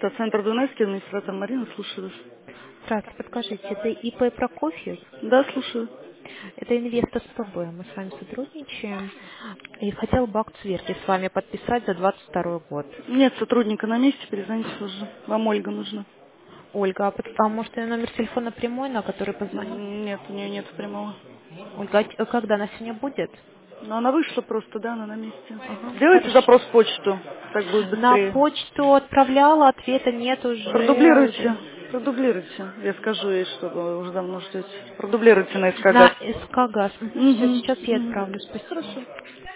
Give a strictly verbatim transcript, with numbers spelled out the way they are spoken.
Да, центр Дунайский, администратор Марина, слушаю вас. Здравствуйте, подскажите, это ИП Прокофьев? Да, слушаю. Это инвестор СПБ, мы с вами сотрудничаем. И хотел бы акт сверки с вами подписать за двадцать второй год. Нет сотрудника на месте, перезвоните позже. Вам Ольга нужна. Ольга, а, под- а может ее номер телефона прямой, на который позвонить? М, Нет, у нее нет прямого. Ольга, а т- когда она сегодня будет? Но она вышла просто, да, она на месте. Ага, Сделайте хорошо. запрос в почту, так будет На быстрее. почту отправляла, ответа нет уже. Продублируйте, уже. продублируйте. Я скажу ей, что вы уже давно ждете. Продублируйте на На СК. СК ГАЗ. Все, Угу, сейчас я угу. отправлю. Спасибо. Хорошо.